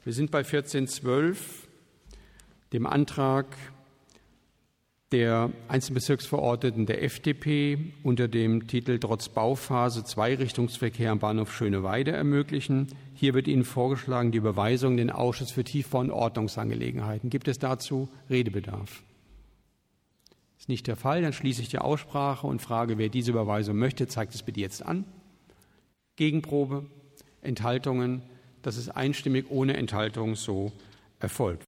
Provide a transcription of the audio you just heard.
Wir sind bei 1412, dem Antrag der Einzelbezirksverordneten der FDP unter dem Titel Trotz Bauphase Zweirichtungsverkehr am Bahnhof Schöneweide ermöglichen. Hier wird Ihnen vorgeschlagen, die Überweisung in den Ausschuss für Tiefbau- und Ordnungsangelegenheiten. Gibt es dazu Redebedarf? Ist nicht der Fall. Dann schließe ich die Aussprache und frage, wer diese Überweisung möchte, zeigt es bitte jetzt an. Gegenprobe, Enthaltungen. Das ist einstimmig ohne Enthaltung so erfolgt.